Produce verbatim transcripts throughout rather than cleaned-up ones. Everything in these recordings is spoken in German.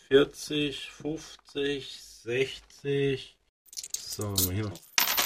vierzig, fünfzig, sechzig. So, mal hier noch.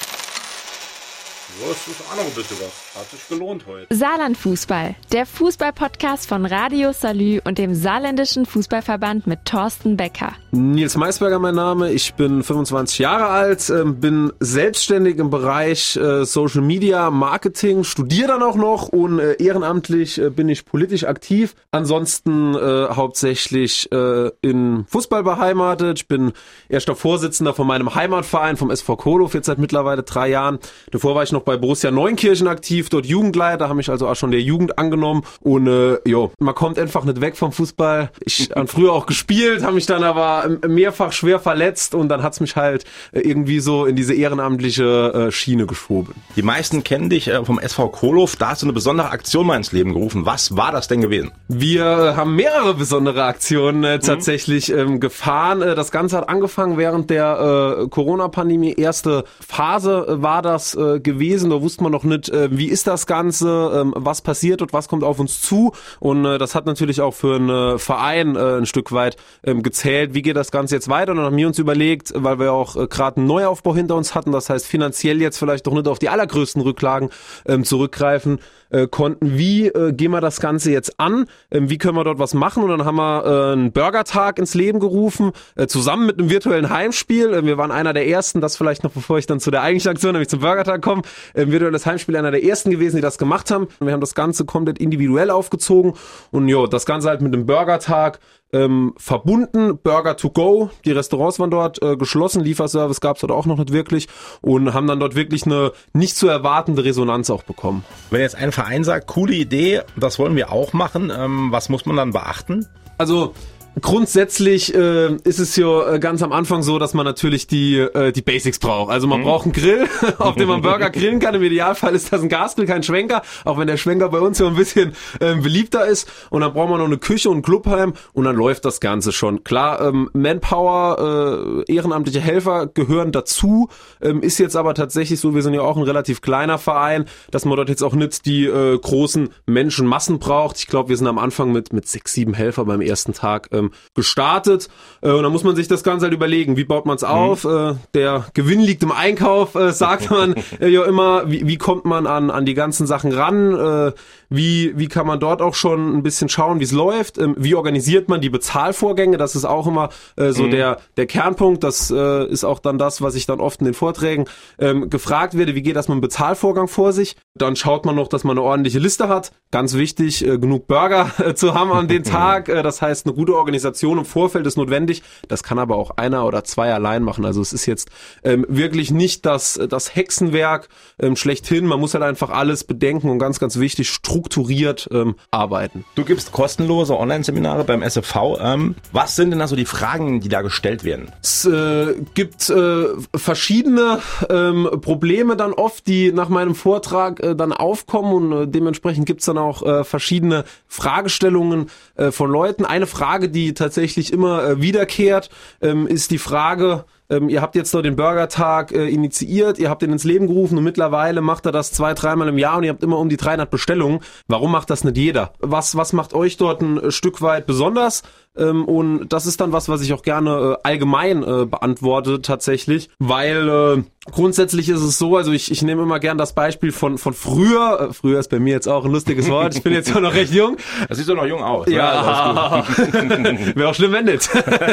Ja, es ist auch noch ein bisschen was. Hat sich gelohnt heute. Saarlandfußball, der Fußball-Podcast von Radio Salü und dem Saarländischen Fußballverband mit Thorsten Becker. Nils Maisberger mein Name, ich bin fünfundzwanzig Jahre alt, äh, bin selbstständig im Bereich äh, Social Media, Marketing, studiere dann auch noch und äh, ehrenamtlich äh, bin ich politisch aktiv. Ansonsten äh, hauptsächlich äh, in Fußball beheimatet. Ich bin erster Vorsitzender von meinem Heimatverein, vom S V Kohlhof, jetzt seit mittlerweile drei Jahren. Davor war ich noch bei Borussia Neunkirchen aktiv, dort Jugendleiter, habe mich also auch schon der Jugend angenommen und äh, jo, man kommt einfach nicht weg vom Fußball. Ich habe früher auch gespielt, habe mich dann aber mehrfach schwer verletzt und dann hat's mich halt äh, irgendwie so in diese ehrenamtliche äh, Schiene geschoben. Die meisten kennen dich äh, vom S V Kohlhof, da hast du eine besondere Aktion mal ins Leben gerufen. Was war das denn gewesen? Wir äh, haben mehrere besondere Aktionen äh, tatsächlich mhm. ähm, gefahren. Äh, das Ganze hat angefangen während der äh, Corona-Pandemie. Erste Phase äh, war das äh, gewesen. Da wusste man noch nicht, äh, wie ist das Ganze, ähm, was passiert und was kommt auf uns zu. Und äh, das hat natürlich auch für einen äh, Verein äh, ein Stück weit ähm, gezählt. Wie geht das Ganze jetzt weiter? Und dann haben wir uns überlegt, weil wir auch äh, gerade einen Neuaufbau hinter uns hatten, das heißt finanziell jetzt vielleicht doch nicht auf die allergrößten Rücklagen ähm, zurückgreifen äh, konnten. Wie äh, gehen wir das Ganze jetzt an? Ähm, wie können wir dort was machen? Und dann haben wir äh, einen Burgertag ins Leben gerufen, äh, zusammen mit einem virtuellen Heimspiel. Äh, wir waren einer der ersten, das vielleicht noch bevor ich dann zu der eigentlichen Aktion, nämlich zum Burgertag komme, äh, virtuelles Heimspiel einer der ersten gewesen, die das gemacht haben. Wir haben das Ganze komplett individuell aufgezogen und jo, das Ganze halt mit einem Burgertag Ähm, verbunden, Burger to go, die Restaurants waren dort äh, geschlossen, Lieferservice gab es dort auch noch nicht wirklich und haben dann dort wirklich eine nicht zu erwartende Resonanz auch bekommen. Wenn jetzt ein Verein sagt, coole Idee, das wollen wir auch machen, ähm, was muss man dann beachten? Also grundsätzlich äh, ist es ja äh, ganz am Anfang so, dass man natürlich die äh, die Basics braucht. Also man mhm. braucht einen Grill, auf dem man Burger grillen kann. Im Idealfall ist das ein Gasgrill, kein Schwenker, auch wenn der Schwenker bei uns ja ein bisschen äh, beliebter ist. Und dann braucht man noch eine Küche und ein Clubheim und dann läuft das Ganze schon. Klar, ähm, Manpower, äh, ehrenamtliche Helfer gehören dazu, ähm, ist jetzt aber tatsächlich so, wir sind ja auch ein relativ kleiner Verein, dass man dort jetzt auch nicht die äh, großen Menschenmassen braucht. Ich glaube, wir sind am Anfang mit mit sechs, sieben Helfer beim ersten Tag ähm, gestartet äh, und dann muss man sich das Ganze halt überlegen, wie baut man es auf, mhm. äh, der Gewinn liegt im Einkauf, äh, sagt man äh, ja immer, wie, wie kommt man an an die ganzen Sachen ran, äh, wie wie kann man dort auch schon ein bisschen schauen, wie es läuft, ähm, wie organisiert man die Bezahlvorgänge, das ist auch immer äh, so mhm. der der Kernpunkt, das äh, ist auch dann das, was ich dann oft in den Vorträgen ähm, gefragt werde, wie geht das mit dem Bezahlvorgang vor sich, dann schaut man noch, dass man eine ordentliche Liste hat, ganz wichtig, äh, genug Burger äh, zu haben an den Tag, äh, das heißt eine gute Organisation im Vorfeld ist notwendig, das kann aber auch einer oder zwei allein machen, also es ist jetzt ähm, wirklich nicht das, das Hexenwerk ähm, schlechthin, man muss halt einfach alles bedenken und ganz, ganz wichtig, strukturiert ähm, arbeiten. Du gibst kostenlose Online-Seminare beim S F V, ähm, was sind denn da so die Fragen, die da gestellt werden? Es äh, gibt äh, verschiedene ähm, Probleme dann oft, die nach meinem Vortrag äh, dann aufkommen und äh, dementsprechend gibt es dann auch äh, verschiedene Fragestellungen äh, von Leuten. Eine Frage, die tatsächlich immer äh, wiederkehrt, ähm, ist die Frage, ähm, ihr habt jetzt noch den Burgertag äh, initiiert, ihr habt den ins Leben gerufen und mittlerweile macht er das zwei, dreimal im Jahr und ihr habt immer um die dreihundert Bestellungen. Warum macht das nicht jeder? Was, was macht euch dort ein äh, Stück weit besonders? Ähm, und das ist dann was, was ich auch gerne äh, allgemein äh, beantworte tatsächlich, weil äh, grundsätzlich ist es so, also ich, ich nehme immer gern das Beispiel von von früher. Äh, früher ist bei mir jetzt auch ein lustiges Wort, ich bin jetzt auch noch recht jung. Das sieht doch noch jung aus. Ja, wäre auch schlimm, wenn nicht.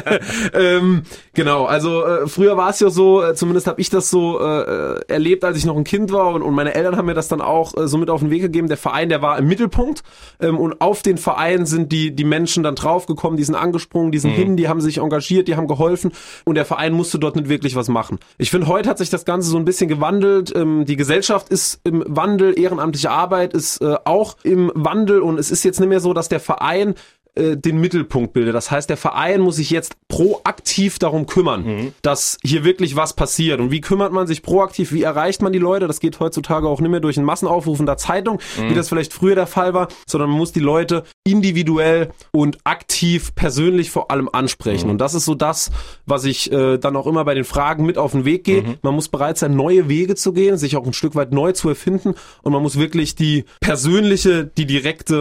ähm, genau, also äh, früher war es ja so, äh, zumindest habe ich das so äh, erlebt, als ich noch ein Kind war und, und meine Eltern haben mir das dann auch äh, so mit auf den Weg gegeben. Der Verein, der war im Mittelpunkt ähm, und auf den Verein sind die die Menschen dann draufgekommen, die sind angesprungen, die sind mhm. hin, die haben sich engagiert, die haben geholfen und der Verein musste dort nicht wirklich was machen. Ich finde, heute hat sich das Ganze so ein bisschen gewandelt. Ähm, die Gesellschaft ist im Wandel, ehrenamtliche Arbeit ist äh, auch im Wandel und es ist jetzt nicht mehr so, dass der Verein den Mittelpunkt bildet. Das heißt, der Verein muss sich jetzt proaktiv darum kümmern, mhm. dass hier wirklich was passiert. Und wie kümmert man sich proaktiv? Wie erreicht man die Leute? Das geht heutzutage auch nicht mehr durch einen Massenaufruf in der Zeitung, mhm. wie das vielleicht früher der Fall war, sondern man muss die Leute individuell und aktiv, persönlich vor allem ansprechen. Mhm. Und das ist so das, was ich äh, dann auch immer bei den Fragen mit auf den Weg gehe. Mhm. Man muss bereit sein, neue Wege zu gehen, sich auch ein Stück weit neu zu erfinden und man muss wirklich die persönliche, die direkte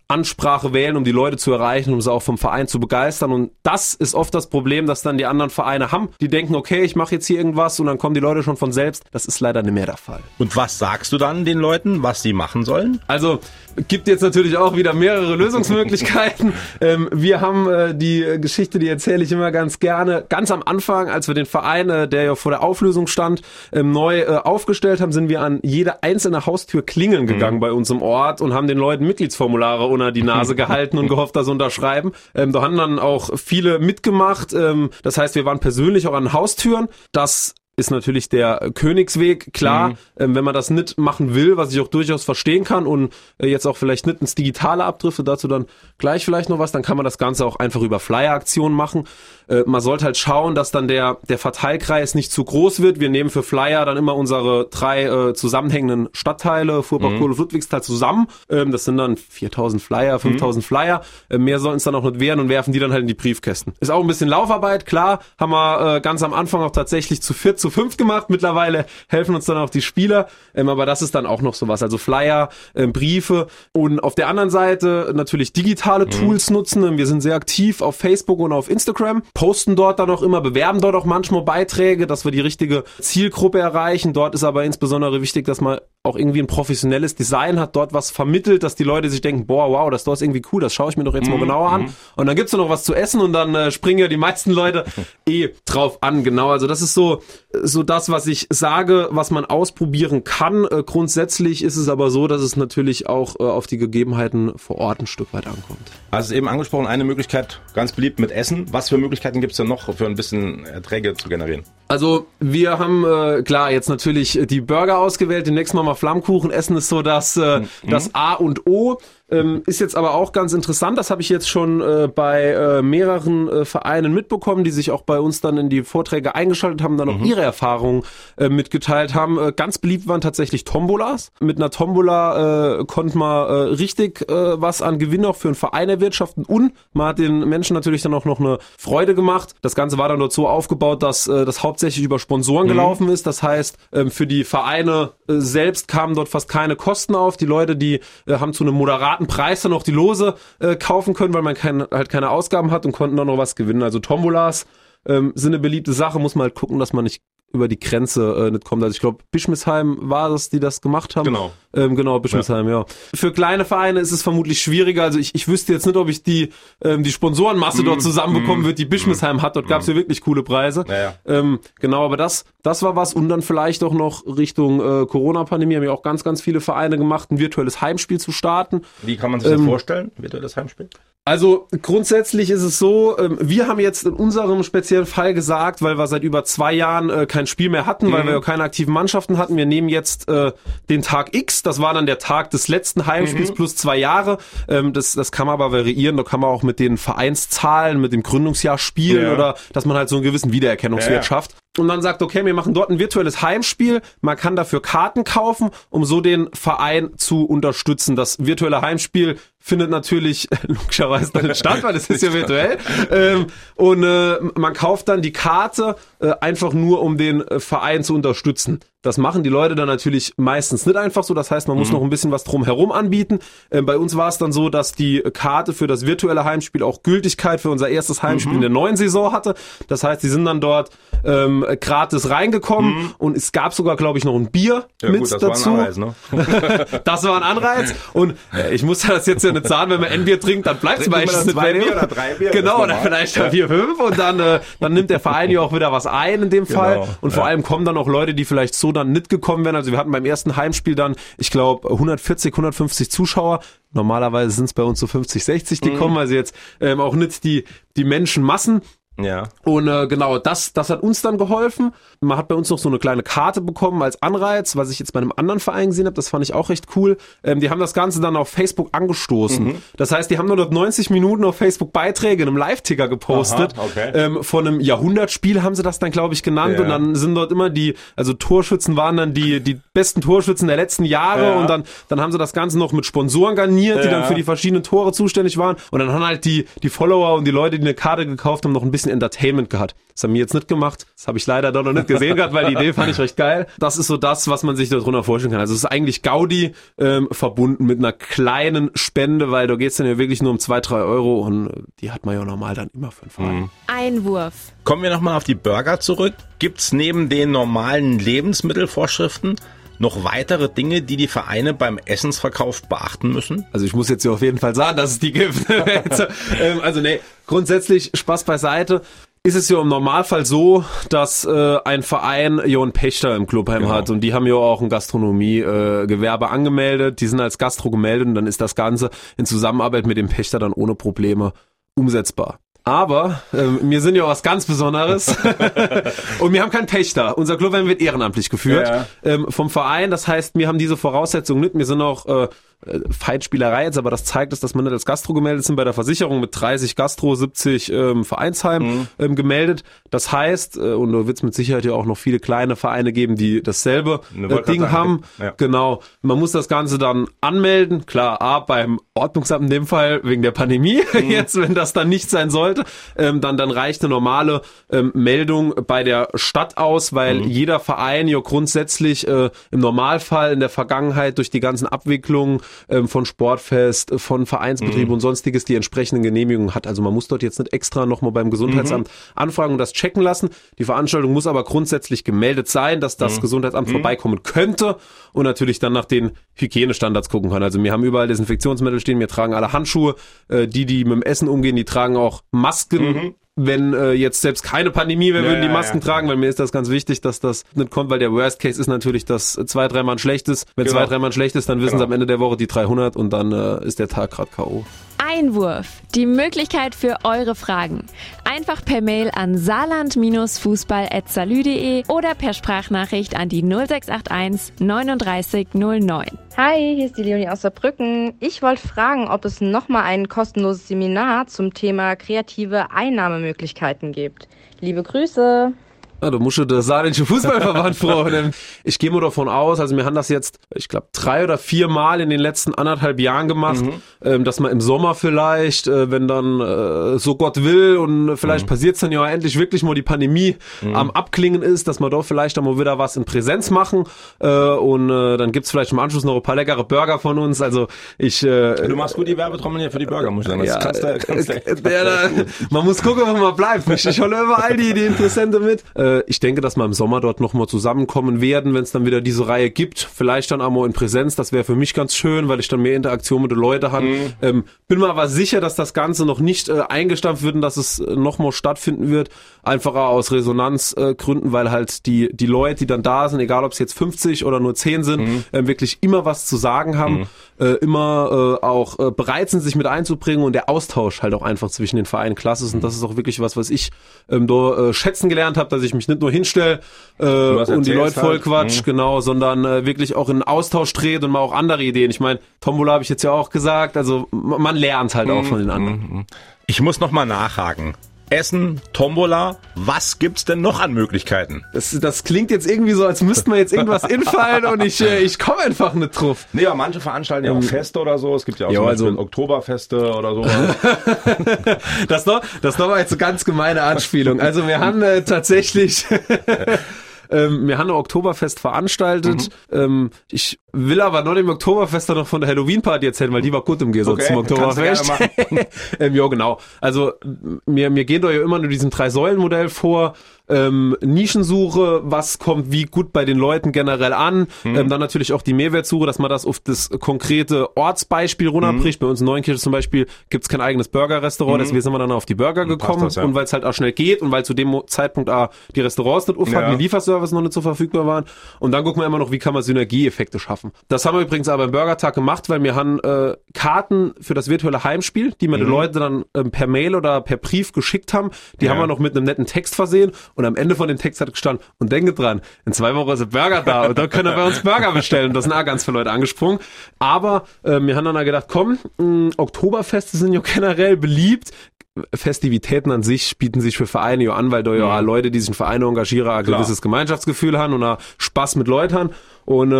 Ansprache wählen, um die Leute zu erreichen, um sie auch vom Verein zu begeistern. Und das ist oft das Problem, dass dann die anderen Vereine haben. Die denken, okay, ich mache jetzt hier irgendwas und dann kommen die Leute schon von selbst. Das ist leider nicht mehr der Fall. Und was sagst du dann den Leuten, was sie machen sollen? Also gibt jetzt natürlich auch wieder mehrere Lösungsmöglichkeiten. ähm, wir haben äh, die Geschichte, die erzähle ich immer ganz gerne. Ganz am Anfang, als wir den Verein, äh, der ja vor der Auflösung stand, ähm, neu äh, aufgestellt haben, sind wir an jede einzelne Haustür klingeln gegangen mhm. bei uns im Ort und haben den Leuten Mitgliedsformulare unter die Nase gehalten und gehofft, dass sie unterschreiben. Ähm, da haben dann auch viele mitgemacht. Ähm, das heißt, wir waren persönlich auch an Haustüren. Das ist natürlich der Königsweg, klar, mhm. ähm, wenn man das nicht machen will, was ich auch durchaus verstehen kann und äh, jetzt auch vielleicht nicht ins Digitale abdriftet, dazu dann gleich vielleicht noch was, dann kann man das Ganze auch einfach über Flyer-Aktionen machen. Äh, man sollte halt schauen, dass dann der der Verteilkreis nicht zu groß wird. Wir nehmen für Flyer dann immer unsere drei äh, zusammenhängenden Stadtteile, Furbach, Mhm. Kohle, Ludwigsthal zusammen. Ähm, das sind dann viertausend Flyer, fünftausend mhm. Flyer. Äh, mehr sollen es dann auch nicht werden und werfen die dann halt in die Briefkästen. Ist auch ein bisschen Laufarbeit, klar, haben wir äh, ganz am Anfang auch tatsächlich zu viert, zu fünf gemacht. Mittlerweile helfen uns dann auch die Spieler, ähm, aber das ist dann auch noch sowas. Also Flyer, ähm, Briefe und auf der anderen Seite natürlich digitale mhm. Tools nutzen. Wir sind sehr aktiv auf Facebook und auf Instagram, posten dort dann auch immer, bewerben dort auch manchmal Beiträge, dass wir die richtige Zielgruppe erreichen. Dort ist aber insbesondere wichtig, dass man auch irgendwie ein professionelles Design hat, dort was vermittelt, dass die Leute sich denken, boah, wow, das dort ist irgendwie cool, das schaue ich mir doch jetzt mal Mhm. genauer an. Und dann gibt's noch was zu essen und dann äh, springen ja die meisten Leute eh drauf an. Genau, also das ist so so das, was ich sage, was man ausprobieren kann. Äh, grundsätzlich ist es aber so, dass es natürlich auch äh, auf die Gegebenheiten vor Ort ein Stück weit ankommt. Also eben angesprochen, eine Möglichkeit, ganz beliebt mit Essen. Was für Möglichkeiten gibt's denn noch, für ein bisschen Erträge zu generieren? Also wir haben äh, klar jetzt natürlich die Burger ausgewählt, demnächst mal mal Flammkuchen. Essen ist so das, äh, mhm. das A und O. Ähm, ist jetzt aber auch ganz interessant, das habe ich jetzt schon äh, bei äh, mehreren äh, Vereinen mitbekommen, die sich auch bei uns dann in die Vorträge eingeschaltet haben, dann auch mhm. ihre Erfahrungen äh, mitgeteilt haben. Äh, ganz beliebt waren tatsächlich Tombolas. Mit einer Tombola äh, konnte man äh, richtig äh, was an Gewinn auch für einen Verein erwirtschaften und man hat den Menschen natürlich dann auch noch eine Freude gemacht. Das Ganze war dann dort so aufgebaut, dass äh, das hauptsächlich über Sponsoren mhm. gelaufen ist. Das heißt, äh, für die Vereine äh, selbst kamen dort fast keine Kosten auf. Die Leute, die äh, haben zu einem moderaten Preis dann auch die Lose äh, kaufen können, weil man kein, halt keine Ausgaben hat und konnten dann noch was gewinnen. Also Tombolas ähm, sind eine beliebte Sache, muss man halt gucken, dass man nicht über die Grenze äh, nicht kommt. Also ich glaube, Bischmisheim war das, die das gemacht haben. Genau. Ähm, genau, Bischmisheim, ja. ja. Für kleine Vereine ist es vermutlich schwieriger. Also ich, ich wüsste jetzt nicht, ob ich die ähm, die Sponsorenmasse mm, dort zusammenbekommen mm, wird, die Bischmisheim mm, hat. Dort gab es ja wirklich coole Preise. Ja, ja. Ähm, genau, aber das das war was. Und dann vielleicht auch noch Richtung äh, Corona-Pandemie haben ja auch ganz, ganz viele Vereine gemacht, ein virtuelles Heimspiel zu starten. Wie kann man sich das ähm, vorstellen, virtuelles Heimspiel? Also grundsätzlich ist es so, ähm, wir haben jetzt in unserem speziellen Fall gesagt, weil wir seit über zwei Jahren äh, kein Spiel mehr hatten, mhm. weil wir ja keine aktiven Mannschaften hatten, wir nehmen jetzt äh, den Tag X, das war dann der Tag des letzten Heimspiels mhm. plus zwei Jahre. Ähm, das, das kann man aber variieren, da kann man auch mit den Vereinszahlen, mit dem Gründungsjahr spielen ja. oder dass man halt so einen gewissen Wiedererkennungswert ja, ja. schafft. Und dann sagt, okay, wir machen dort ein virtuelles Heimspiel, man kann dafür Karten kaufen, um so den Verein zu unterstützen. Das virtuelle Heimspiel findet natürlich logischerweise dann statt, weil es ist ja virtuell. Ähm, und äh, man kauft dann die Karte äh, einfach nur, um den äh, Verein zu unterstützen. Das machen die Leute dann natürlich meistens nicht einfach so. Das heißt, man muss mhm. noch ein bisschen was drumherum anbieten. Ähm, bei uns war es dann so, dass die Karte für das virtuelle Heimspiel auch Gültigkeit für unser erstes Heimspiel mhm. in der neuen Saison hatte. Das heißt, die sind dann dort ähm, gratis reingekommen mhm. und es gab sogar, glaube ich, noch ein Bier ja, mit gut, das dazu. War ein Anreiz, ne? Das war ein Anreiz. Und äh, ich muss das jetzt ja nicht sagen, wenn man ein Bier trinkt, dann bleibt es meistens nicht bei dem. Bier oder drei Bier, genau, oder vielleicht ja. vier, fünf und dann, äh, dann nimmt der Verein ja auch wieder was ein in dem Fall. Genau. Und vor ja. allem kommen dann auch Leute, die vielleicht so dann nicht gekommen wären. Also wir hatten beim ersten Heimspiel dann, ich glaube, hundertvierzig, hundertfünfzig Zuschauer. Normalerweise sind es bei uns so fünfzig, sechzig, die mhm. kommen, also jetzt ähm, auch nicht die, die Menschenmassen. Ja. Und äh, genau, das das hat uns dann geholfen. Man hat bei uns noch so eine kleine Karte bekommen als Anreiz, was ich jetzt bei einem anderen Verein gesehen habe. Das fand ich auch recht cool. Ähm, die haben das Ganze dann auf Facebook angestoßen. Mhm. Das heißt, die haben nur dort neunzig Minuten auf Facebook Beiträge in einem Live-Ticker gepostet. Aha, okay. ähm, von einem Jahrhundertspiel haben sie das dann, glaube ich, genannt. Ja. Und dann sind dort immer die, also Torschützen waren dann die die besten Torschützen der letzten Jahre. Ja. Und dann dann haben sie das Ganze noch mit Sponsoren garniert, die ja. dann für die verschiedenen Tore zuständig waren. Und dann haben halt die die Follower und die Leute, die eine Karte gekauft haben, noch ein bisschen bisschen Entertainment gehabt. Das haben wir jetzt nicht gemacht. Das habe ich leider doch noch nicht gesehen gehabt, weil die Idee fand ich recht geil. Das ist so das, was man sich darunter vorstellen kann. Also es ist eigentlich Gaudi ähm, verbunden mit einer kleinen Spende, weil da geht's dann ja wirklich nur um zwei, drei Euro und die hat man ja normal dann immer für einen Verein. Mhm. Einwurf. Kommen wir nochmal auf die Burger zurück. Gibt's neben den normalen Lebensmittelvorschriften noch weitere Dinge, die die Vereine beim Essensverkauf beachten müssen? Also ich muss jetzt ja auf jeden Fall sagen, dass es die gibt. ähm, also nee, grundsätzlich Spaß beiseite. Ist es ja im Normalfall so, dass äh, ein Verein ja einen Pächter im Clubheim Genau. hat und die haben ja auch ein Gastronomiegewerbe äh, angemeldet, die sind als Gastro gemeldet und dann ist das Ganze in Zusammenarbeit mit dem Pächter dann ohne Probleme umsetzbar. Aber ähm, wir sind ja was ganz Besonderes und wir haben keinen Pächter. Unser Clubheim wird ehrenamtlich geführt Ja. ähm, vom Verein. Das heißt, wir haben diese Voraussetzungen nicht. Wir sind auch äh, Feinspielerei jetzt, aber das zeigt es, dass wir nicht als Gastro gemeldet sind bei der Versicherung mit dreißig Gastro, siebzig ähm, Vereinsheim Mhm. ähm, gemeldet. Das heißt, äh, und da wird es mit Sicherheit ja auch noch viele kleine Vereine geben, die dasselbe Ne, äh, wollte Ding grad sagen. haben. Ja. Genau. Man muss das Ganze dann anmelden. Klar, A, beim Ordnungsamt in dem Fall wegen der Pandemie. Mhm. Jetzt, wenn das dann nicht sein sollte, ähm, dann, dann reicht eine normale ähm, Meldung bei der Stadt aus, weil Mhm. jeder Verein ja grundsätzlich äh, im Normalfall in der Vergangenheit durch die ganzen Abwicklungen ähm, von Sportfest, äh, von Vereinsbetrieb Mhm. und sonstiges die entsprechenden Genehmigungen hat. Also man muss dort jetzt nicht extra nochmal beim Gesundheitsamt anfragen und das checken lassen. Die Veranstaltung muss aber grundsätzlich gemeldet sein, dass das Gesundheitsamt vorbeikommen könnte und natürlich dann nach den Hygienestandards gucken kann. Also wir haben überall Desinfektionsmittel stehen, wir tragen alle Handschuhe. Äh, die, die mit dem Essen umgehen, die tragen auch Masken. Wenn äh, jetzt selbst keine Pandemie wäre, Ja, würden die ja, Masken ja. tragen, weil mir ist das ganz wichtig, dass das nicht kommt, weil der Worst Case ist natürlich, dass zwei, drei Mann schlecht ist. Wenn Genau. zwei, drei Mann schlecht ist, dann wissen Genau. sie am Ende der Woche die dreihundert und dann äh, ist der Tag gerade K O Einwurf. Die Möglichkeit für eure Fragen. Einfach per Mail an saarland fußball at salü punkt de oder per Sprachnachricht an die null sechs acht eins neununddreißig null neun. Hi, hier ist die Leonie aus Saarbrücken. Ich wollte fragen, ob es nochmal ein kostenloses Seminar zum Thema kreative Einnahmemöglichkeiten gibt. Liebe Grüße. Ja, du musst ja der saarländische Fußballverband fragen. Ich gehe mal davon aus, also wir haben das jetzt, ich glaube, drei oder vier Mal in den letzten anderthalb Jahren gemacht, ähm, dass man im Sommer vielleicht, äh, wenn dann äh, so Gott will und vielleicht Mhm. passiert's dann ja endlich wirklich mal die Pandemie am Abklingen ist, dass wir doch vielleicht dann mal wieder was in Präsenz machen äh, und äh, dann gibt's vielleicht im Anschluss noch ein paar leckere Burger von uns. Also ich... Äh, Du machst gut die Werbetrommel hier für die Burger, muss ich sagen. Das ja, kannst du, kannst du, äh, ja, da, man muss gucken, wo man bleibt. Ich hole überall die, die Interessente mit. Äh, ich denke, dass wir im Sommer dort nochmal zusammenkommen werden, wenn es dann wieder diese Reihe gibt. Vielleicht dann auch mal in Präsenz. Das wäre für mich ganz schön, weil ich dann mehr Interaktion mit den Leuten habe. Mhm. Ähm, bin mir aber sicher, dass das Ganze noch nicht äh, eingestampft wird und dass es äh, nochmal stattfinden wird. Einfach auch aus Resonanzgründen, äh, weil halt die, die Leute, die dann da sind, egal ob es jetzt fünfzig oder nur zehn sind, Mhm. äh, wirklich immer was zu sagen haben. Äh, immer äh, auch äh, bereit sind, sich mit einzubringen und der Austausch halt auch einfach zwischen den Vereinen klasse ist und das ist auch wirklich was, was ich ähm, da äh, schätzen gelernt habe, dass ich mich nicht nur hinstelle äh, was und die erzählst Leute voll halt. quatsch, Mhm. genau, sondern äh, wirklich auch in Austausch dreht und mal auch andere Ideen. Ich meine, Tombola habe ich jetzt ja auch gesagt, also m- man lernt halt auch von den anderen. ich muss noch mal nachhaken. Essen, Tombola, was gibt's denn noch an Möglichkeiten? Das, das klingt jetzt irgendwie so, als müsste man jetzt irgendwas infallen und ich, äh, ich komme einfach nicht drauf. Nee, aber manche veranstalten ja auch Feste oder so. Es gibt ja auch Ja, zum also- Beispiel Oktoberfeste oder so. Das noch, das noch mal jetzt eine ganz gemeine Anspielung. Also wir haben äh, tatsächlich, ähm, wir haben ein Oktoberfest veranstaltet. Ähm, ich will aber noch dem Oktoberfest noch von der Halloween-Party erzählen, weil die war gut im Gegensatz Okay, zum kannst du Oktoberfest. gerne ähm, ja, genau. Also wir, wir gehen da ja immer nur diesem Drei-Säulen-Modell vor. Ähm, Nischensuche, was kommt wie gut bei den Leuten generell an, ähm, dann natürlich auch die Mehrwertsuche, dass man das auf das konkrete Ortsbeispiel runterbricht. Bei uns in Neunkirchen zum Beispiel gibt's kein eigenes Burger-Restaurant, deswegen sind wir dann auf die Burger gekommen das, ja. und weil es halt auch schnell geht und weil zu dem Mo- Zeitpunkt auch die Restaurants nicht aufhatten, Ja. die Lieferservice noch nicht so verfügbar waren und dann gucken wir immer noch, wie kann man Synergieeffekte schaffen. Das haben wir übrigens aber beim Burgertag gemacht, weil wir haben äh, Karten für das virtuelle Heimspiel, die wir den Leuten dann ähm, per Mail oder per Brief geschickt haben, die Ja. haben wir noch mit einem netten Text versehen und am Ende von dem Text hat gestanden, und denke dran, in zwei Wochen ist ein Burger da und dann können wir bei uns Burger bestellen. Da sind auch ganz viele Leute angesprungen. Aber äh, wir haben dann auch gedacht, komm, mh, Oktoberfeste sind ja generell beliebt. Festivitäten an sich bieten sich für Vereine ja an, weil da ja Leute, die sich in Vereine engagieren, ein Klar. gewisses Gemeinschaftsgefühl haben und auch Spaß mit Leuten haben. Und äh,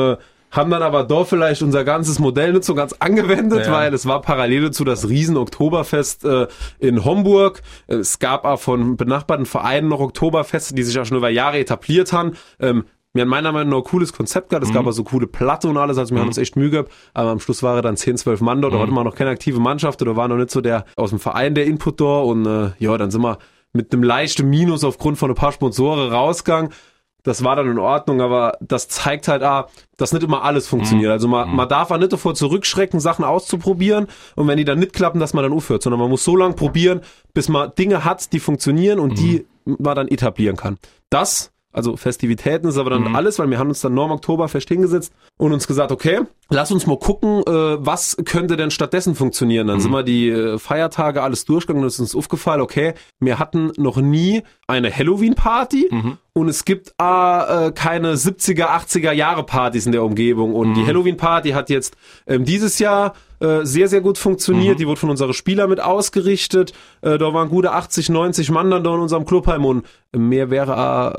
haben dann aber doch vielleicht unser ganzes Modell nicht so ganz angewendet, ja. weil es war parallel dazu das Riesen-Oktoberfest äh, in Homburg. Es gab auch von benachbarten Vereinen noch Oktoberfeste, die sich ja schon über Jahre etabliert haben. Ähm, wir haben meiner Meinung nach ein cooles Konzept gehabt. Es mhm. gab auch so coole Platte und alles, also wir mhm. haben uns echt Mühe gehabt. Aber am Schluss waren dann zehn, zwölf Mann dort, da mhm. hatten wir noch keine aktive Mannschaft oder war noch nicht so der aus dem Verein der Input da. Und äh, ja, dann sind wir mit einem leichten Minus aufgrund von ein paar Sponsoren rausgegangen. Das war dann in Ordnung, aber das zeigt halt, ah, dass nicht immer alles funktioniert. Also man, man darf auch nicht davor zurückschrecken, Sachen auszuprobieren und wenn die dann nicht klappen, dass man dann aufhört, sondern man muss so lange probieren, bis man Dinge hat, die funktionieren und mhm. die man dann etablieren kann. Das, also Festivitäten ist aber dann mhm. alles, weil wir haben uns dann norm Oktoberfest hingesetzt und uns gesagt, okay, lass uns mal gucken, äh, was könnte denn stattdessen funktionieren. Dann mhm. sind wir die äh, Feiertage alles durchgegangen und es ist uns aufgefallen, okay, wir hatten noch nie eine Halloween-Party mhm. und es gibt äh, keine siebziger, achtziger Jahre Partys in der Umgebung und mhm. die Halloween-Party hat jetzt ähm, dieses Jahr äh, sehr, sehr gut funktioniert. Mhm. Die wurde von unseren Spielern mit ausgerichtet. Äh, da waren gute achtzig, neunzig Mann dann da in unserem Clubheim und mehr wäre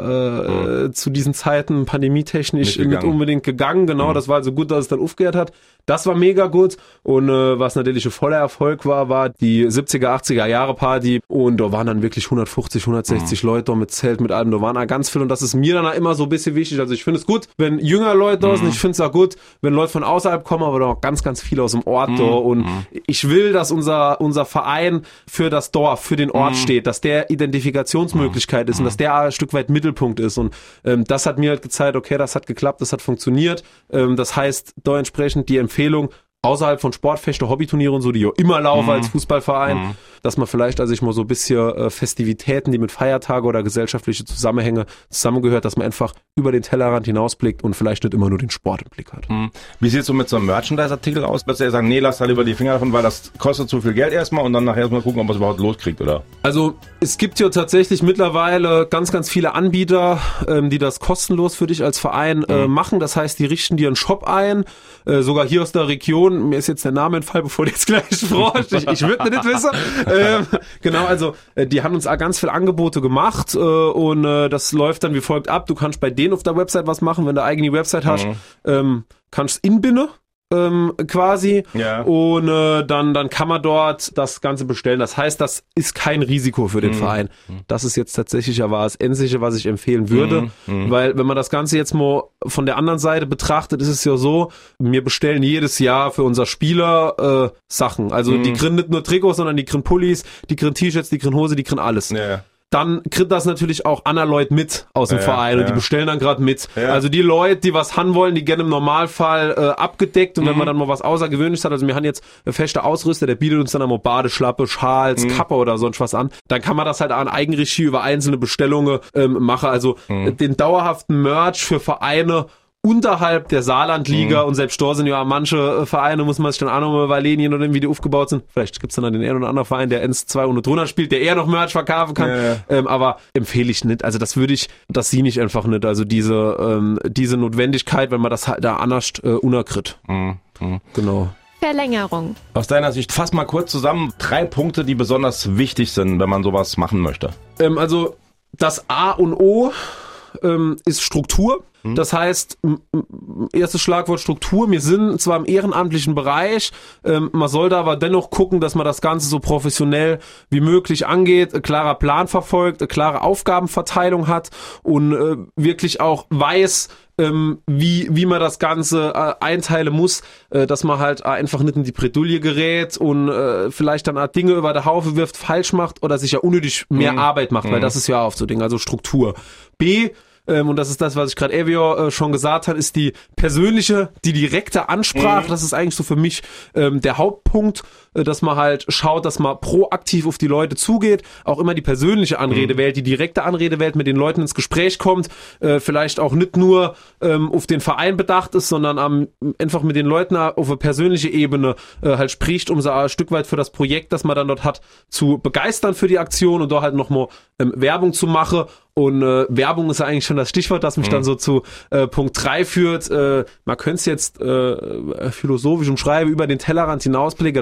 äh, mhm. zu diesen Zeiten pandemietechnisch nicht, nicht unbedingt gegangen. Genau, mhm. das war also gut, dass es dann aufgehört hat. Das war mega gut und äh, was natürlich ein voller Erfolg war, war die siebziger, achtziger Jahre Party und da waren dann wirklich hundertfünfzig, hundertsechzig mhm. Leute mit Zelt, mit allem, da waren da ganz viel und das ist mir dann auch immer so ein bisschen wichtig, also ich finde es gut, wenn jünger Leute da sind, mhm. ich finde es auch gut, wenn Leute von außerhalb kommen, aber da auch ganz, ganz viele aus dem Ort mhm. da und mhm. ich will, dass unser unser Verein für das Dorf, für den Ort mhm. steht, dass der Identifikationsmöglichkeit mhm. ist und dass der ein Stück weit Mittelpunkt ist und ähm, das hat mir halt gezeigt, okay, das hat geklappt, das hat funktioniert, ähm, das heißt, da entsprechend die Empfehlung außerhalb von Sportfechte, Hobbyturniere und so, die ja immer laufen mhm. als Fußballverein, mhm. dass man vielleicht also ich mal so ein bisschen äh, Festivitäten, die mit Feiertage oder gesellschaftliche Zusammenhänge zusammengehört, dass man einfach über den Tellerrand hinausblickt und vielleicht nicht immer nur den Sport im Blick hat. Mhm. Wie sieht es so mit so einem Merchandise-Artikel aus? Dass ihr sagen, nee, lass da lieber die Finger davon, weil das kostet zu viel Geld erstmal und dann nachher erstmal gucken, ob man es überhaupt loskriegt, oder? Also es gibt ja tatsächlich mittlerweile ganz, ganz viele Anbieter, ähm, die das kostenlos für dich als Verein äh, mhm. machen. Das heißt, die richten dir einen Shop ein, äh, sogar hier aus der Region. Mir ist jetzt der Name entfallen, bevor du jetzt gleich fragst. Ich, ich würde nicht wissen. Ähm, genau, also äh, die haben uns auch ganz viele Angebote gemacht äh, und äh, das läuft dann wie folgt ab. Du kannst bei denen auf der Website was machen, wenn du eine eigene Website hast, mhm. ähm, kannst inbinden. Ähm, quasi ja. und äh, dann dann kann man dort das Ganze bestellen. Das heißt, das ist kein Risiko für den mhm. Verein. Das ist jetzt tatsächlich aber das Einzige, was ich empfehlen würde, mhm. weil wenn man das Ganze jetzt mal von der anderen Seite betrachtet, ist es ja so, wir bestellen jedes Jahr für unser Spieler äh, Sachen. Also mhm. die kriegen nicht nur Trikots, sondern die kriegen Pullis, die kriegen T-Shirts, die kriegen Hose, die kriegen alles. Ja. Dann kriegt das natürlich auch andere Leute mit aus dem ja, Verein ja. und die bestellen dann gerade mit. Ja. Also die Leute, die was haben wollen, die gerne im Normalfall äh, abgedeckt und mhm. wenn man dann mal was Außergewöhnliches hat, also wir haben jetzt eine feste Ausrüster, der bietet uns dann einmal Badeschlappe, Schals, mhm. Kappe oder sonst was an. Dann kann man das halt an Eigenregie über einzelne Bestellungen ähm, machen. Also mhm. den dauerhaften Merch für Vereine unterhalb der Saarlandliga mhm. und selbst dort sind ja manche Vereine, muss man sich dann auch noch mal überlegen, je nachdem wie die aufgebaut sind. Vielleicht gibt's dann, dann den einen oder anderen Verein, der eins, zwei und drunter spielt, der eher noch Merch verkaufen kann. Ja, ja. Ähm, aber empfehle ich nicht. Also das würde ich, das sehe ich einfach nicht. Also diese ähm, diese Notwendigkeit, wenn man das halt da anders äh, unerkritt. Mhm. Mhm. Genau. Verlängerung. Aus deiner Sicht, fass mal kurz zusammen drei Punkte, die besonders wichtig sind, wenn man sowas machen möchte. Ähm, also das A und O ähm, ist Struktur. Das heißt, erstes Schlagwort Struktur. Wir sind zwar im ehrenamtlichen Bereich, ähm, man sollte aber dennoch gucken, dass man das Ganze so professionell wie möglich angeht, ein klarer Plan verfolgt, eine klare Aufgabenverteilung hat und äh, wirklich auch weiß, ähm, wie wie man das Ganze äh, einteilen muss, äh, dass man halt einfach nicht in die Bredouille gerät und äh, vielleicht dann auch Dinge über den Haufen wirft, falsch macht oder sich ja unnötig mehr mhm. Arbeit macht, weil mhm. das ist ja oft so Ding, also Struktur. B, Ähm, und das ist das, was ich gerade Evio äh, schon gesagt habe, ist die persönliche, die direkte Ansprache. Mhm. Das ist eigentlich so für mich ähm, der Hauptpunkt, äh, dass man halt schaut, dass man proaktiv auf die Leute zugeht, auch immer die persönliche Anrede mhm. wählt, die direkte Anrede wählt, mit den Leuten ins Gespräch kommt, äh, vielleicht auch nicht nur ähm, auf den Verein bedacht ist, sondern ähm, einfach mit den Leuten auf eine persönliche Ebene äh, halt spricht, um so ein Stück weit für das Projekt, das man dann dort hat, zu begeistern für die Aktion und da halt nochmal ähm, Werbung zu machen. Und äh, Werbung ist ja eigentlich schon das Stichwort, das mich mhm. dann so zu äh, Punkt drei führt. Äh, man könnte es jetzt äh, philosophisch umschreiben, über den Tellerrand hinausblicken. Das ist aber jetzt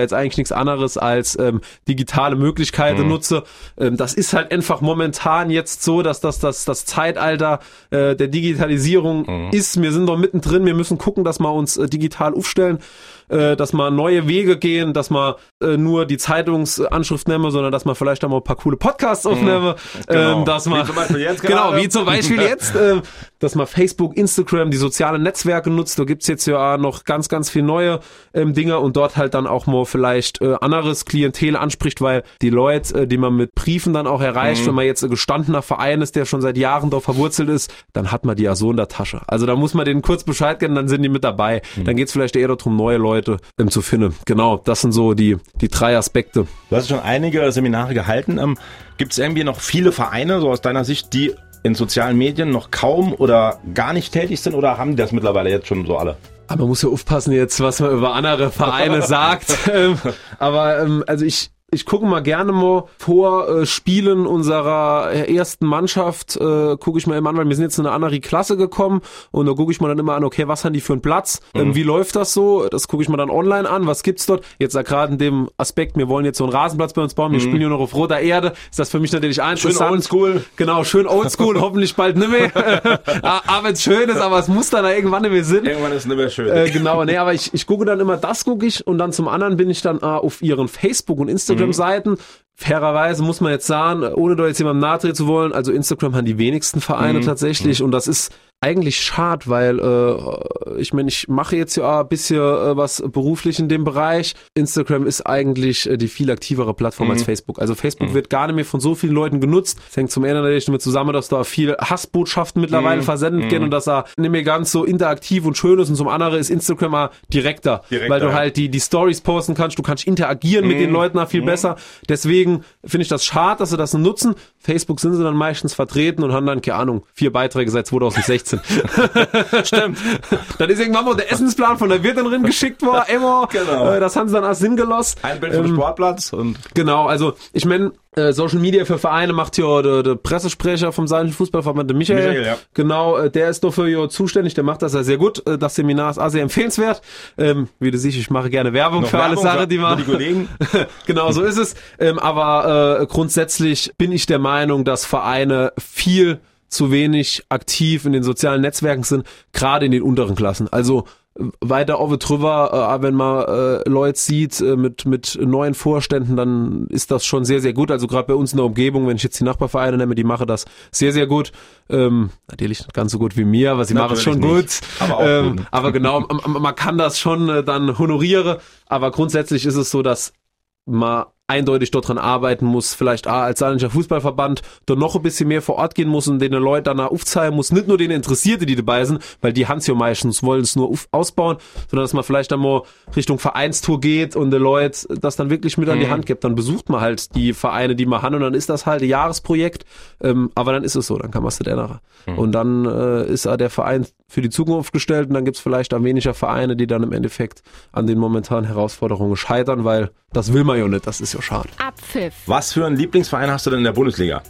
jetzt eigentlich nichts anderes als ähm, digitale Möglichkeiten mhm. nutze. Ähm, das ist halt einfach momentan jetzt so, dass das das, das Zeitalter äh, der Digitalisierung mhm. ist. Wir sind doch mittendrin, wir müssen gucken, dass wir uns äh, digital aufstellen, äh, dass wir neue Wege gehen, dass wir äh, nur die Zeitungsanschrift nehmen, sondern dass wir vielleicht auch mal ein paar coole Podcasts aufnehmen. Mhm. Genau. Ähm, dass man, wie zum Beispiel jetzt Genau, wie zum Beispiel jetzt, äh, dass man Facebook, Instagram, die sozialen Netzwerke nutzt. Da gibt's jetzt ja noch ganz, ganz viel neue ähm, Dinge und dort halt dann auch mal vielleicht äh, anderes Klientel anspricht, weil die Leute, äh, die man mit Briefen dann auch erreicht, mhm. wenn man jetzt ein gestandener Verein ist, der schon seit Jahren da verwurzelt ist, dann hat man die ja so in der Tasche. Also da muss man denen kurz Bescheid geben, dann sind die mit dabei. Mhm. Dann geht's vielleicht eher darum, neue Leute ähm, zu finden. Genau, das sind so die, die drei Aspekte. Du hast schon einige Seminare gehalten. Ähm, gibt's irgendwie noch viele Vereine, so aus deiner Sicht, die in sozialen Medien noch kaum oder gar nicht tätig sind, oder haben die das mittlerweile jetzt schon so alle? Aber man muss ja aufpassen jetzt, was man über andere Vereine sagt. Ähm, aber ähm, also ich Ich gucke mal gerne mal vor äh, Spielen unserer ersten Mannschaft, äh, gucke ich mal immer an, weil wir sind jetzt in eine andere Klasse gekommen und da gucke ich mal dann immer an, okay, was haben die für einen Platz, mhm. ähm, wie läuft das so, das gucke ich mal dann online an, was gibt's dort, jetzt ja gerade in dem Aspekt, wir wollen jetzt so einen Rasenplatz bei uns bauen, wir mhm. spielen hier noch auf roter Erde, ist das für mich natürlich interessant. Schön oldschool. Genau, schön oldschool, hoffentlich bald nicht mehr, aber es schön ist, aber es muss dann irgendwann nicht mehr Sinn. Irgendwann ist es nicht mehr schön. Äh, genau, nee, aber ich, ich gucke dann immer, das gucke ich und dann zum anderen bin ich dann äh, auf ihren Facebook- und Instagram Seiten. Fairerweise muss man jetzt sagen, ohne da jetzt jemandem nahtreten zu wollen, also Instagram haben die wenigsten Vereine mhm. tatsächlich mhm. und das ist eigentlich schade, weil äh, ich meine, ich mache jetzt ja ein bisschen äh, was beruflich in dem Bereich. Instagram ist eigentlich äh, die viel aktivere Plattform mhm. als Facebook. Also Facebook mhm. wird gar nicht mehr von so vielen Leuten genutzt. Das hängt zum einen natürlich damit zusammen, dass da viel Hassbotschaften mittlerweile mhm. versendet mhm. gehen und dass er nicht mehr ganz so interaktiv und schön ist und zum anderen ist Instagram mal direkter, direkter weil du ja. halt die die Stories posten kannst, du kannst interagieren mhm. mit den Leuten auch viel mhm. besser. Deswegen finde ich das schade, dass sie das nutzen. Facebook sind sie dann meistens vertreten und haben dann, keine Ahnung, vier Beiträge seit zweitausendsechzehn. Stimmt. Dann ist irgendwann mal der Essensplan von der Wirtin geschickt worden, immer. Genau. Äh, das haben sie dann als Sinn gelassen. Ein Bild vom ähm, Sportplatz und. Genau, also ich meine, äh, Social Media für Vereine macht ja der, der Pressesprecher vom Saarländischen Fußballverband, der Michael. Michael ja. Genau, äh, der ist dafür ja zuständig, der macht das ja sehr gut. Äh, das Seminar ist auch sehr empfehlenswert. Ähm, wie du siehst, ich mache gerne Werbung Noch für Werbung alle Sachen, die man. Die Kollegen. Genau, so ist es. Ähm, aber äh, grundsätzlich bin ich der Meinung, dass Vereine viel zu wenig aktiv in den sozialen Netzwerken sind, gerade in den unteren Klassen. Also weiter oben drüber, äh, wenn man äh, Leute sieht äh, mit mit neuen Vorständen, dann ist das schon sehr, sehr gut. Also gerade bei uns in der Umgebung, wenn ich jetzt die Nachbarvereine nehme, die machen das sehr, sehr gut. Ähm, natürlich nicht ganz so gut wie mir, aber sie machen es schon gut. Aber, auch ähm, gut. aber genau, man, man kann das schon äh, dann honorieren. Aber grundsätzlich ist es so, dass man eindeutig dort dran arbeiten muss, vielleicht auch als Saarländischer Fußballverband dort noch ein bisschen mehr vor Ort gehen muss und den Leuten danach aufzeigen muss, nicht nur den Interessierte, die dabei sind, weil die Hans ja meistens wollen es nur auf, ausbauen, sondern dass man vielleicht dann mal Richtung Vereinstour geht und den Leuten das dann wirklich mit an die Hand gibt. Dann besucht man halt die Vereine, die man hat und dann ist das halt ein Jahresprojekt, ähm, aber dann ist es so, dann kann man es nicht ändern. Mhm. Und dann äh, ist auch der Verein für die Zukunft gestellt und dann gibt es vielleicht auch weniger Vereine, die dann im Endeffekt an den momentanen Herausforderungen scheitern, weil das will man ja nicht, das ist ja schade. Abpfiff. Was für einen Lieblingsverein hast du denn in der Bundesliga?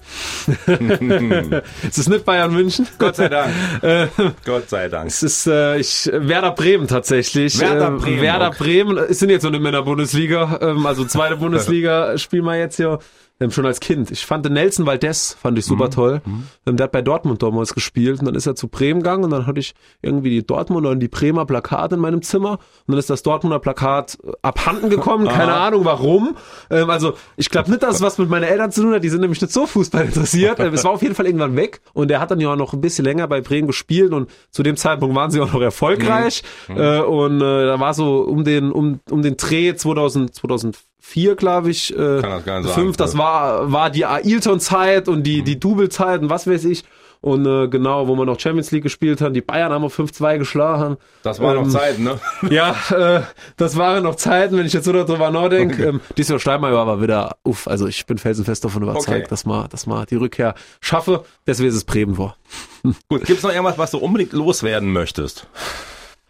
Es ist nicht Bayern München. Gott sei Dank. Äh, Gott sei Dank. Es ist äh, ich, Werder Bremen tatsächlich. Werder Bremen. Äh, Werder Bremen okay. sind jetzt noch nicht mehr in der Bundesliga. Ähm, also zweite Bundesliga spielen wir jetzt hier. Ähm, schon als Kind. Ich fand den Nelson Valdez, fand ich super mhm. toll. Mhm. Der hat bei Dortmund damals gespielt und dann ist er zu Bremen gegangen und dann hatte ich irgendwie die Dortmunder und die Bremer Plakate in meinem Zimmer und dann ist das Dortmunder Plakat abhanden gekommen, keine Ahnung warum. Ähm, also ich glaube nicht, dass es was mit meinen Eltern zu tun hat, die sind nämlich nicht so Fußball interessiert. Ähm, es war auf jeden Fall irgendwann weg und der hat dann ja auch noch ein bisschen länger bei Bremen gespielt und zu dem Zeitpunkt waren sie auch noch erfolgreich mhm. äh, und äh, da war so um den um um den Dreh zweitausend, zweitausendvier, glaube ich, äh, Kann das gar nicht fünf, das war war die Ailton-Zeit und die, die Double-Zeit und was weiß ich. Und äh, genau, wo wir noch Champions League gespielt haben, die Bayern haben wir fünf zwei geschlagen. Das waren ähm, noch Zeiten, ne? Ja, äh, das waren noch Zeiten, wenn ich jetzt so darüber nachdenke. Okay. Ähm, dieses Jahr Steinmeier war aber wieder, uff, also ich bin felsenfest davon überzeugt, okay. dass wir dass wir die Rückkehr schaffe. Deswegen ist es Bremen vor. Gut, gibt's noch irgendwas, was du unbedingt loswerden möchtest?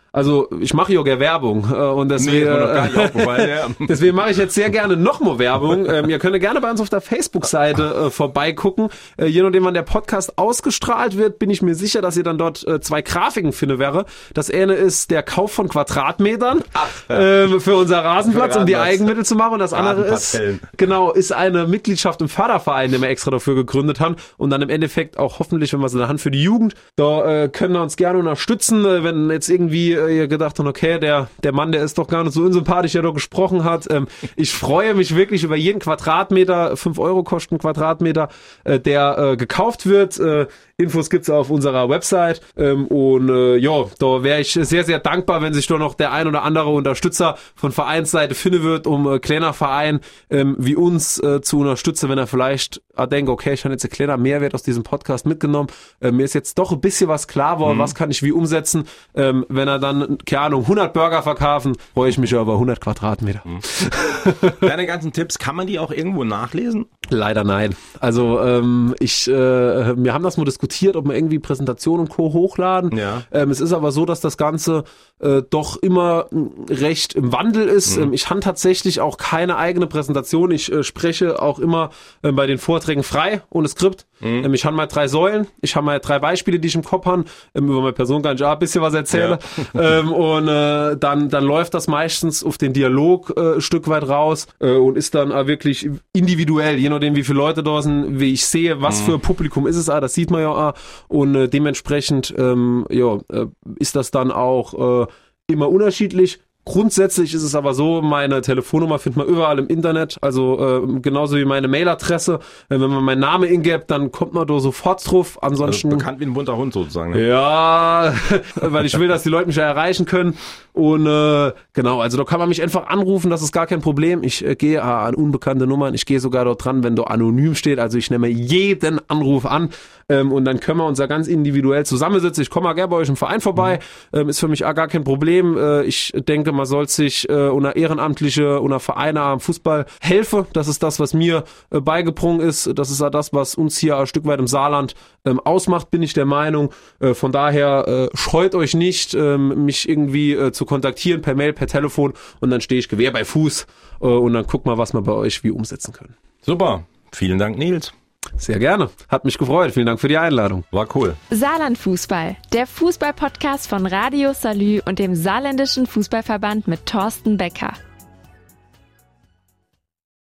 Also ich mache ja gerne Werbung äh, und deswegen, Nee, ist mir noch gar nicht aufgefallen, ja. deswegen mache ich jetzt sehr gerne noch mal Werbung. Ähm, ihr könnt gerne bei uns auf der Facebook-Seite äh, vorbeigucken. Äh, je nachdem, wann der Podcast ausgestrahlt wird, bin ich mir sicher, dass ihr dann dort äh, zwei Grafiken finden wäre. Das eine ist der Kauf von Quadratmetern äh, für unser Rasenplatz, um die Eigenmittel zu machen. Und das andere ist, genau, ist eine Mitgliedschaft im Förderverein, den wir extra dafür gegründet haben. Und dann im Endeffekt auch hoffentlich, wenn wir es in der Hand für die Jugend, da äh, können wir uns gerne unterstützen, äh, wenn jetzt irgendwie ihr gedacht habt, okay, der der Mann, der ist doch gar nicht so unsympathisch, der doch gesprochen hat. Ähm, ich freue mich wirklich über jeden Quadratmeter, fünf Euro kosten Quadratmeter, äh, der äh, gekauft wird. Äh, Infos gibt's auf unserer Website ähm, und äh, ja, da wäre ich sehr, sehr dankbar, wenn sich da noch der ein oder andere Unterstützer von Vereinsseite finden wird, um äh, kleiner Verein ähm, wie uns äh, zu unterstützen, wenn er vielleicht äh, denkt, okay, ich habe jetzt ein kleiner Mehrwert aus diesem Podcast mitgenommen, äh, mir ist jetzt doch ein bisschen was klar geworden, mhm. was kann ich wie umsetzen, ähm, wenn er dann, keine Ahnung, hundert Burger verkaufen, freue ich mich ja über hundert Quadratmeter. Mhm. Deine ganzen Tipps, kann man die auch irgendwo nachlesen? Leider nein. Also ähm, ich, äh, wir haben das mal diskutiert, ob wir irgendwie Präsentationen und Co. hochladen. Ja. Ähm, es ist aber so, dass das Ganze äh, doch immer recht im Wandel ist. Mhm. Ähm, ich habe tatsächlich auch keine eigene Präsentation. Ich äh, spreche auch immer äh, bei den Vorträgen frei, ohne Skript. Mhm. Ähm, ich habe mal drei Säulen, ich habe mal drei Beispiele, die ich im Kopf habe. Ähm, über meine Person kann ich auch ein bisschen was erzählen. Ja. ähm, und äh, dann, dann läuft das meistens auf den Dialog äh, ein Stück weit raus äh, und ist dann auch wirklich individuell, je nachdem wie viele Leute da sind, wie ich sehe, was mhm. für ein Publikum ist es, ah, das sieht man ja auch. Und äh, dementsprechend ähm, ja, äh, ist das dann auch äh, immer unterschiedlich. Grundsätzlich ist es aber so, meine Telefonnummer findet man überall im Internet, also äh, genauso wie meine Mailadresse. Äh, wenn man meinen Namen ingibt, dann kommt man da sofort drauf. Ansonsten also bekannt wie ein bunter Hund sozusagen. Ne? Ja, weil ich will, dass die Leute mich ja erreichen können. Und äh, genau, also da kann man mich einfach anrufen, das ist gar kein Problem. Ich äh, gehe äh, an unbekannte Nummern, ich gehe sogar dort dran, wenn da anonym steht. Also ich nehme jeden Anruf an ähm, und dann können wir uns da ganz individuell zusammensitzen. Ich komme mal gerne bei euch im Verein vorbei, mhm. ähm, ist für mich auch gar kein Problem. Äh, ich denke, man soll sich äh, unter Ehrenamtliche, unter Vereine am Fußball helfen. Das ist das, was mir äh, beigebrungen ist. Das ist auch das, was uns hier ein Stück weit im Saarland ähm, ausmacht, bin ich der Meinung. Äh, von daher äh, scheut euch nicht, ähm, mich irgendwie äh, zu kontaktieren, per Mail, per Telefon und dann stehe ich Gewehr bei Fuß äh, und dann guck mal, was wir bei euch wie umsetzen können. Super. Vielen Dank, Nils. Sehr gerne. Hat mich gefreut. Vielen Dank für die Einladung. War cool. Saarland Fußball, der Fußball-Podcast von Radio Salü und dem Saarländischen Fußballverband mit Thorsten Becker.